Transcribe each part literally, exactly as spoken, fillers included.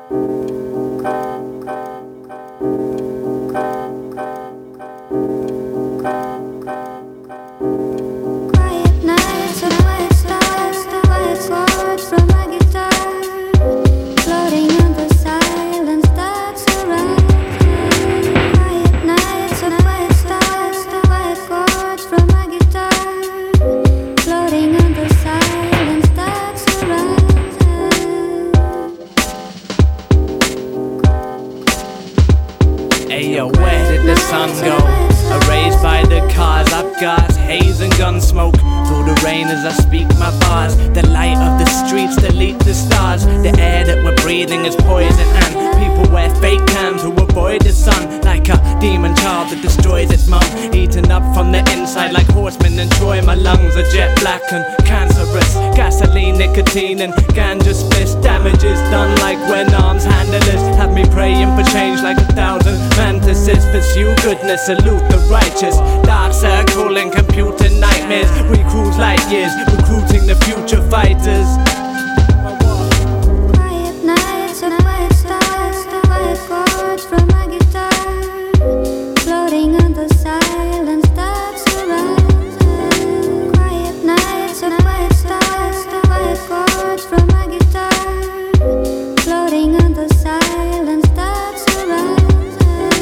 Ayo, where did the sun go? Erased by the cars, up gas, haze and gun smoke. Through the rain as I speak my bars. The light of the streets delete the stars. The air that we're breathing is poison, and people wear fake cams to avoid the sun. Like a demon child that destroys its mum, eaten up from the inside like horsemen in Troy. My lungs are jet black and cancerous. Gasoline, nicotine and ganja spliffs. Damage is done like when arms handlers have me praying for change like a thousand fantasies. Pursue goodness, salute the righteous. Dark circle and computer nightmares. We cruise light years, recruiting the future fighters. Quiet nights and quiet stars, quiet chords from my guitar, floating on the silence that surrounds us. Quiet nights and quiet stars, quiet chords from my guitar, floating on the silence that surrounds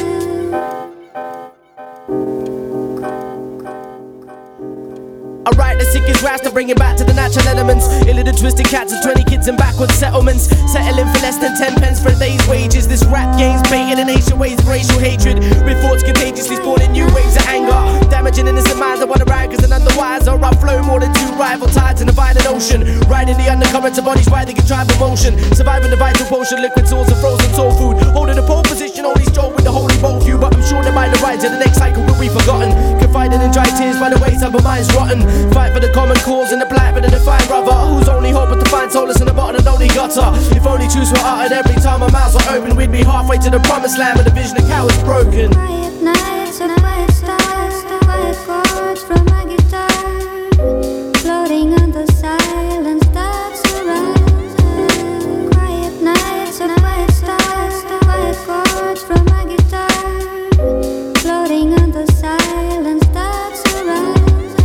I write the sickest raps to bring it back to the natural elements. Ill of the twisted cats and twenty kids in backwards settlements, settling for less than ten pence for a day's wages. This rap game's baiting in ancient ways of racial hatred, with thoughts contagiously spawning new waves of anger, damaging innocent minds that want to ride cause they're none the wiser. I flow more than two rival tides in a violent ocean, riding the undercurrents of bodies riding in tribal motion, surviving the vital potion, liquid source of frozen soul food, holding the pole position, only stroll with the holy bowl view. But I'm sure that by the rise of the next cycle will be forgotten, confiding in dry tears by the wayside, but minds rotten. Fight for the common cause and the black but the fine brother, whose only hope is to find solace in the bottom of the lonely gutter. If only truths were uttered every time our mouths were open, we'd be halfway to the promised land, but the vision of cowards broken. quiet nights and quiet stars, quiet chords from my guitar, floating on the silence that surrounds us. Quiet nights and quiet stars, quiet chords from my guitar, floating on the silence that surrounds us.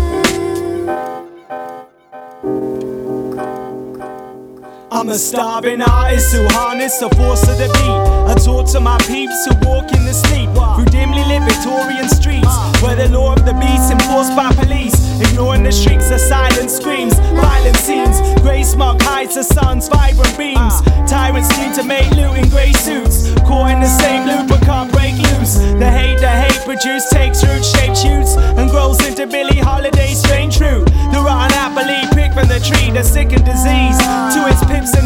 I'm a starving artist who harness the force of the beat. I talk to my peeps who walk in the sleep through dimly lit Victorian streets, where the law of the beast enforced by police, ignoring the shrieks of silent screams, violent scenes. Grey smoke hides the sun's vibrant beams. Tyrants need to make loot in grey suits, caught in the same loop but can't break loose. The hate the hate produce takes root, shapes shoots, and grows into Billie Holiday's strange truth. The rotten apple picked from the tree, the sick and disease, to its pips and